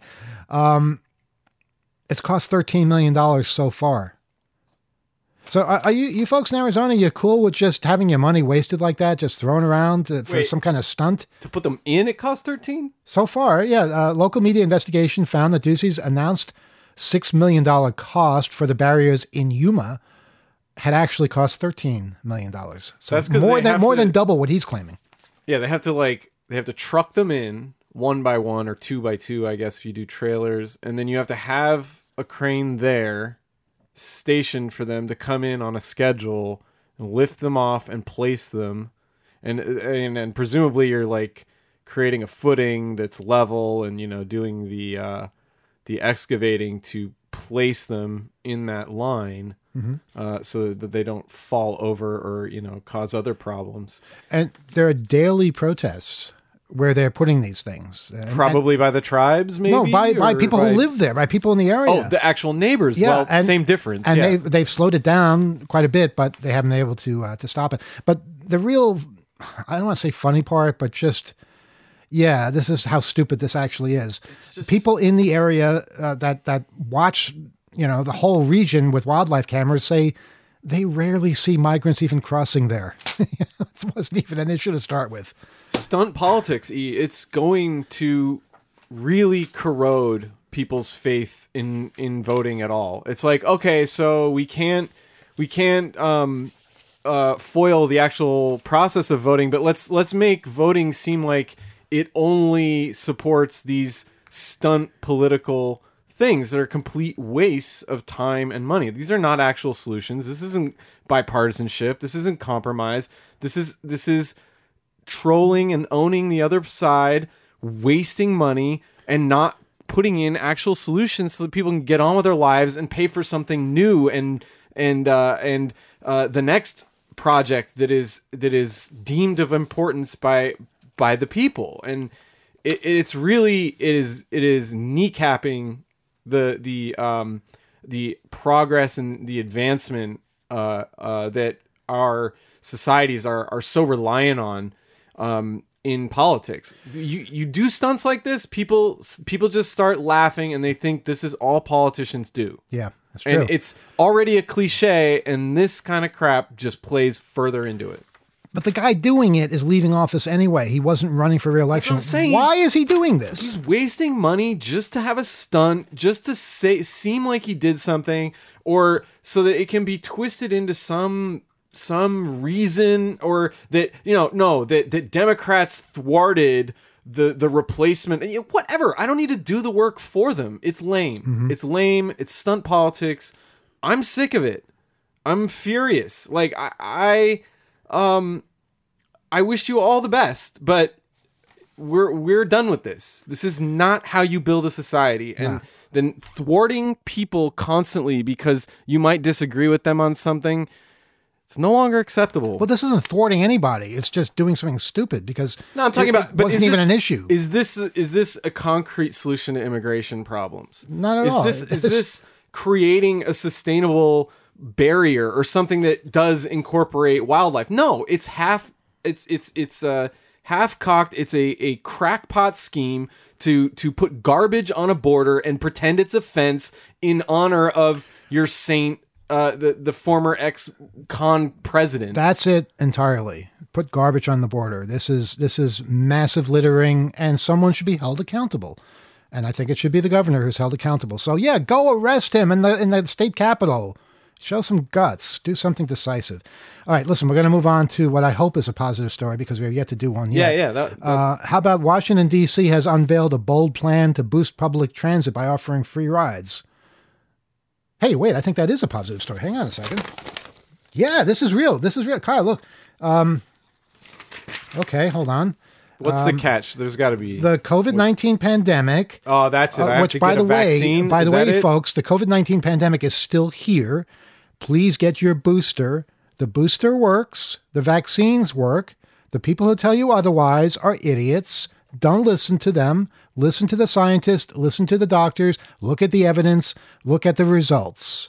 It's cost $13 million so far. So are you folks in Arizona, you cool with just having your money wasted like that, just thrown around for some kind of stunt? To put them in, it cost $13? So far, yeah. Local media investigation found that Ducey's announced $6 million cost for the barriers in Yuma had actually cost $13 million. So that's more than double what he's claiming. Yeah, they have to truck them in one by one or two by two, I guess, if you do trailers. And then you have to have a crane there stationed for them to come in on a schedule and lift them off and place them. And presumably you're like creating a footing that's level and, doing the excavating to place them in that line. Mm-hmm. So that they don't fall over or, cause other problems. And there are daily protests where they're putting these things. Probably by the tribes, maybe? No, by people who live there, by people in the area. Oh, the actual neighbors. Yeah, well, same difference. And they've slowed it down quite a bit, but they haven't been able to stop it. But the real, I don't want to say funny part, but just, this is how stupid this actually is. People in the area that watch, the whole region with wildlife cameras say they rarely see migrants even crossing there. It wasn't even an issue to start with. Stunt politics, it's going to really corrode people's faith in voting at all. It's like, okay, so we can't foil the actual process of voting, but let's make voting seem like it only supports these stunt political things that are complete wastes of time and money. These are not actual solutions. This isn't bipartisanship. This isn't compromise. This is trolling and owning the other side, wasting money, and not putting in actual solutions so that people can get on with their lives and pay for something new and the next project that is deemed of importance by the people. And it is kneecapping the progress and the advancement that our societies are so reliant on in politics. You do stunts like this, people just start laughing and they think this is all politicians do. Yeah, that's true. And it's already a cliche, and this kind of crap just plays further into it. But the guy doing it is leaving office anyway. He wasn't running for re-election. Why is he doing this? He's wasting money just to have a stunt, just to seem like he did something, or so that it can be twisted into some reason, or that that Democrats thwarted the replacement, whatever. I don't need to do the work for them. It's lame. Mm-hmm. It's lame. It's stunt politics. I'm sick of it. I'm furious. Like I wish you all the best, but we're done with this. This is not how you build a society. And then thwarting people constantly because you might disagree with them on something, it's no longer acceptable. Well, this isn't thwarting anybody. It's just doing something stupid because no, I'm talking about. It but wasn't even an issue. Is this a concrete solution to immigration problems? Not at all. Is this creating a sustainable barrier or something that does incorporate wildlife? No, it's half. It's half cocked. It's a crackpot scheme to put garbage on a border and pretend it's a fence in honor of your saint. The former ex-con president. That's it entirely. Put garbage on the border. This is massive littering, and someone should be held accountable. And I think it should be the governor who's held accountable. So yeah, go arrest him in the state capitol. Show some guts. Do something decisive. All right, listen, we're going to move on to what I hope is a positive story because we have yet to do one yet. Yeah. How about Washington, D.C. has unveiled a bold plan to boost public transit by offering free rides. Hey, wait, I think that is a positive story. Hang on a second. Yeah, this is real. Kyle, look. Okay, hold on. What's the catch? There's got to be the COVID-19 pandemic. Oh, that's it. I have to get a vaccine. By the way, folks, the COVID-19 pandemic is still here. Please get your booster. The booster works. The vaccines work. The people who tell you otherwise are idiots. Don't listen to them. Listen to the scientists. Listen to the doctors. Look at the evidence. Look at the results.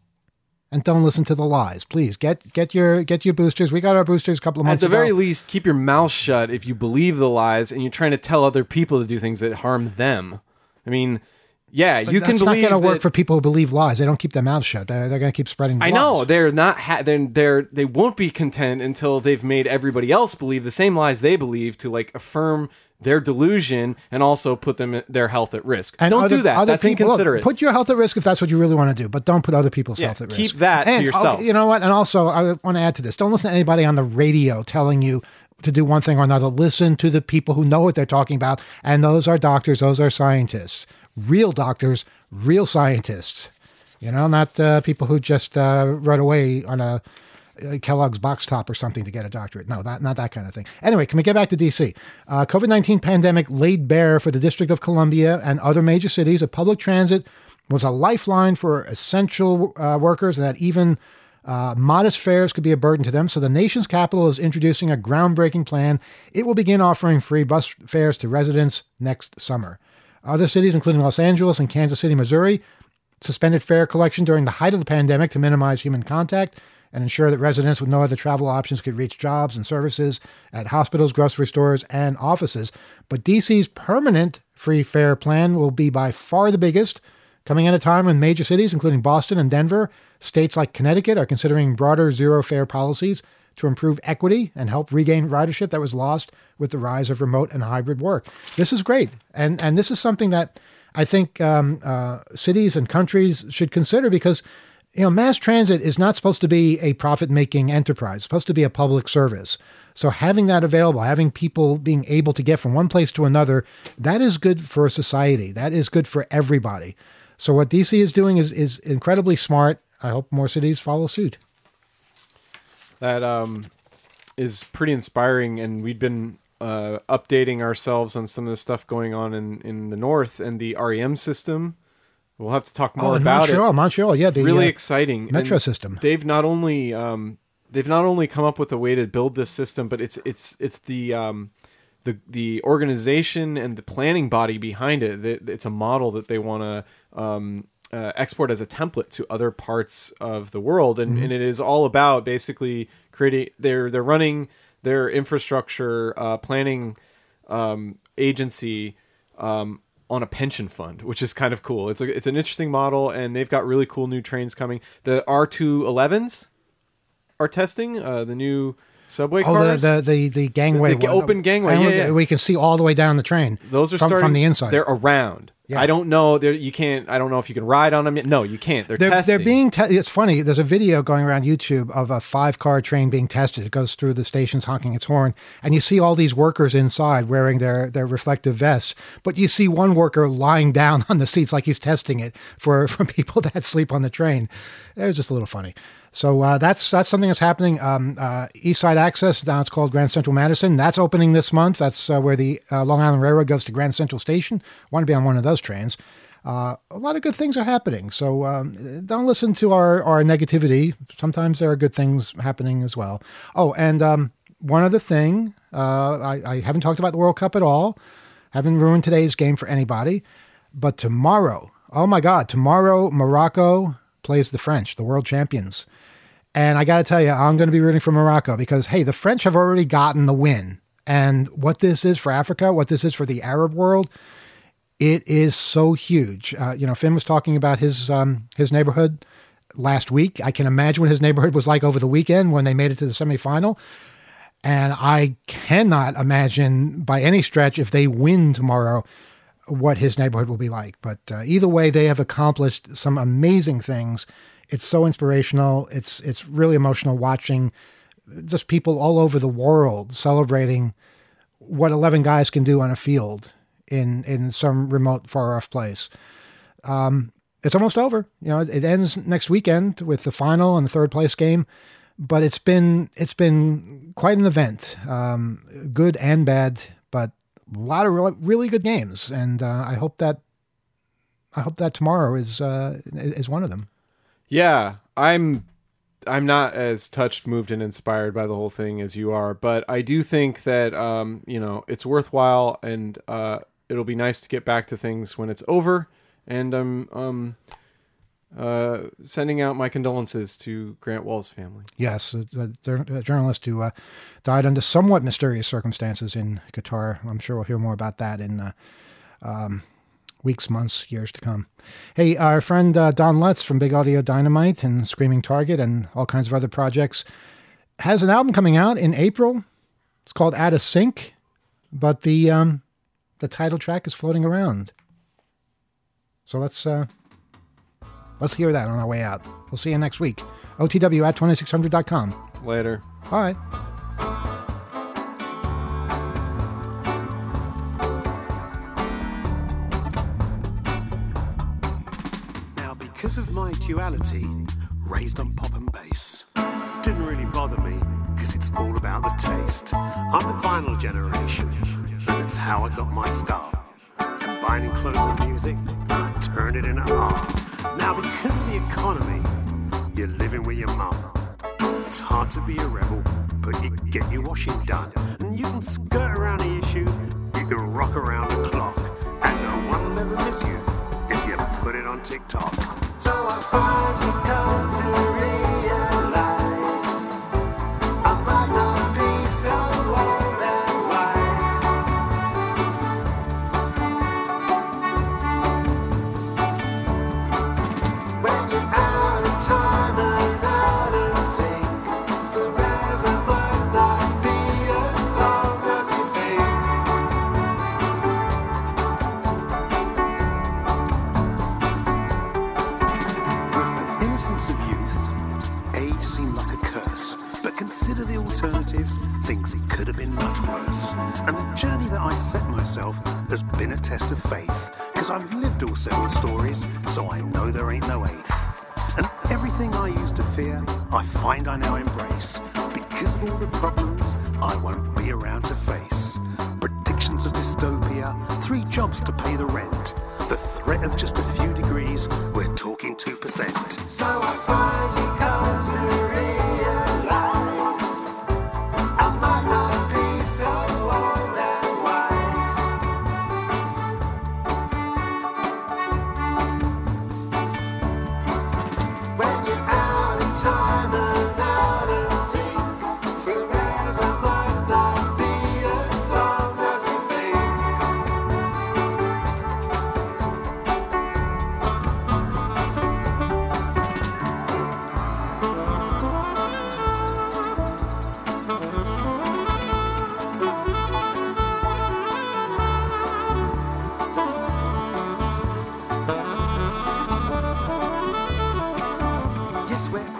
And don't listen to the lies. Please get your boosters. We got our boosters a couple of months ago. At the very least, keep your mouth shut if you believe the lies and you're trying to tell other people to do things that harm them. I mean, yeah, you can believe. It's not going to work for people who believe lies. They don't keep their mouth shut. They're going to keep spreading. I know they're not. They won't be content until they've made everybody else believe the same lies they believe to affirm their delusion and also put their health at risk. And don't do that. That's inconsiderate. Look, put your health at risk if that's what you really want to do, but don't put other people's health at risk. Keep that to yourself. You know what? And also, I want to add to this. Don't listen to anybody on the radio telling you to do one thing or another. Listen to the people who know what they're talking about, and those are doctors, those are scientists. Real doctors, real scientists. Not people who just rode away on a Kellogg's box top or something to get a doctorate. No, not that kind of thing. Anyway, can we get back to D.C.? COVID-19 pandemic laid bare for the District of Columbia and other major cities that public transit was a lifeline for essential workers and that even modest fares could be a burden to them. So the nation's capital is introducing a groundbreaking plan. It will begin offering free bus fares to residents next summer. Other cities, including Los Angeles and Kansas City, Missouri, suspended fare collection during the height of the pandemic to minimize human contact and ensure that residents with no other travel options could reach jobs and services at hospitals, grocery stores, and offices. But DC's permanent free fare plan will be by far the biggest, coming at a time when major cities, including Boston and Denver, states like Connecticut, are considering broader zero fare policies to improve equity and help regain ridership that was lost with the rise of remote and hybrid work. This is great. And this is something that I think cities and countries should consider because mass transit is not supposed to be a profit-making enterprise. It's supposed to be a public service. So having that available, having people being able to get from one place to another, that is good for society. That is good for everybody. So what DC is doing is incredibly smart. I hope more cities follow suit. That is pretty inspiring, and we've been updating ourselves on some of the stuff going on in the north and the REM system. We'll have to talk more about Montreal, yeah, the really exciting metro system. They've not only come up with a way to build this system, but it's the organization and the planning body behind it. It's a model that they want to export as a template to other parts of the world, and it is all about basically creating. They're running their infrastructure planning agency. On a pension fund, which is kind of cool. It's an interesting model, and they've got really cool new trains coming. The R211s are testing the new subway cars. The gangway, the open gangway. Yeah. We can see all the way down the train. Those are from the inside. They're around. Yeah. I don't know. You can't. I don't know if you can ride on them. No, you can't. They're testing. They're being. It's funny. There's a video going around YouTube of a 5-car train being tested. It goes through the stations honking its horn, and you see all these workers inside wearing their reflective vests. But you see one worker lying down on the seats like he's testing it for people that sleep on the train. It was just a little funny. So that's something that's happening. East Side Access, now it's called Grand Central Madison. That's opening this month. That's where the Long Island Railroad goes to Grand Central Station. Want to be on one of those trains. A lot of good things are happening. So don't listen to our negativity. Sometimes there are good things happening as well. Oh, and one other thing. I haven't talked about the World Cup at all. Haven't ruined today's game for anybody. But tomorrow, oh my God, tomorrow Morocco plays the French, the world champions. And I got to tell you, I'm going to be rooting for Morocco because, hey, the French have already gotten the win. And what this is for Africa, what this is for the Arab world, it is so huge. Finn was talking about his neighborhood last week. I can imagine what his neighborhood was like over the weekend when they made it to the semifinal. And I cannot imagine by any stretch if they win tomorrow what his neighborhood will be like. But either way, they have accomplished some amazing things. It's so inspirational. It's really emotional watching just people all over the world celebrating what 11 guys can do on a field in some remote, far-off place. It's almost over. It ends next weekend with the final and the third place game. But it's been quite an event, good and bad, but a lot of really good games. And I hope that tomorrow is one of them. Yeah, I'm not as touched, moved, and inspired by the whole thing as you are, but I do think that it's worthwhile, and it'll be nice to get back to things when it's over. And I'm sending out my condolences to Grant Wahl's family. Yes, a journalist who died under somewhat mysterious circumstances in Qatar. I'm sure we'll hear more about that in weeks, months, years to come. Hey, our friend Don Lutz from Big Audio Dynamite and Screaming Target and all kinds of other projects has an album coming out in April. It's called Out of Sync, but the title track is floating around. So let's hear that on our way out. We'll see you next week. OTW at 2600.com. Later. Bye. Because of my duality, raised on pop and bass, didn't really bother me, because it's all about the taste. I'm the vinyl generation, and it's how I got my start. Combining clothes and music, and I turned it into art. Now because of the economy, you're living with your mum. It's hard to be a rebel, but you get your washing done. And you can skirt around the issue, you can rock around the clock, and no one will ever miss you if you put it on TikTok. So I finally come to realize I might not be so old and wise. When you're out of time and out of sync, forever might not be as long as you think. Of youth, age seemed like a curse, but consider the alternatives, things could have been much worse. And the journey that I set myself has been a test of faith, because I've lived all 7 stories, so I know there ain't no 8th. And everything I used to fear, I find I now embrace, because of all the problems I won't be around to face. Predictions of dystopia, 3 jobs to pay the rent, the threat of just a few degrees, we're talking 2%. So I finally come to realize I might not be so old and wise. When you're out of time and out of sync, forever might not be as long as you think.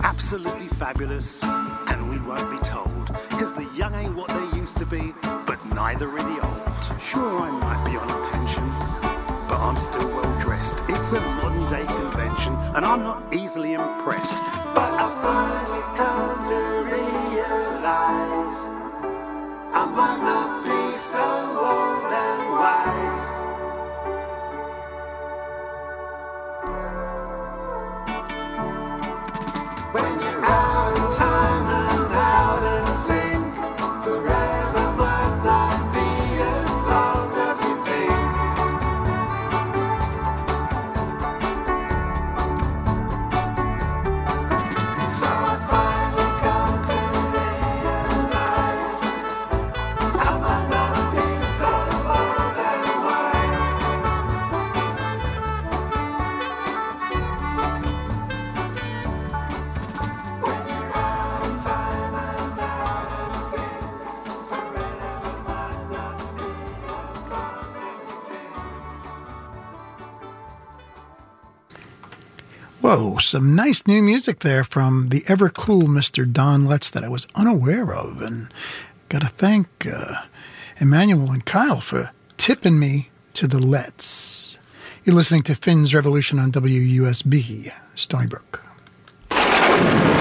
absolutely fabulous, and we won't be told, cause the young ain't what they used to be, but neither are the old. Sure, I might be on a pension, but I'm still well dressed. It's a modern day convention, and I'm not easily impressed. But I finally come to realize I might not be so old and wise. When you're out of time and out of sync, forever might not be as long as you think. So I finally come to realize I might not be so old and wise. When you're out of time and out of sync, forever might not be as long as you think. Whoa, some nice new music there from the ever cool Mr. Don Letts that I was unaware of. And got to thank Emmanuel and Kyle for tipping me to the Letts. You're listening to Finn's Revolution on WUSB, Stony Brook.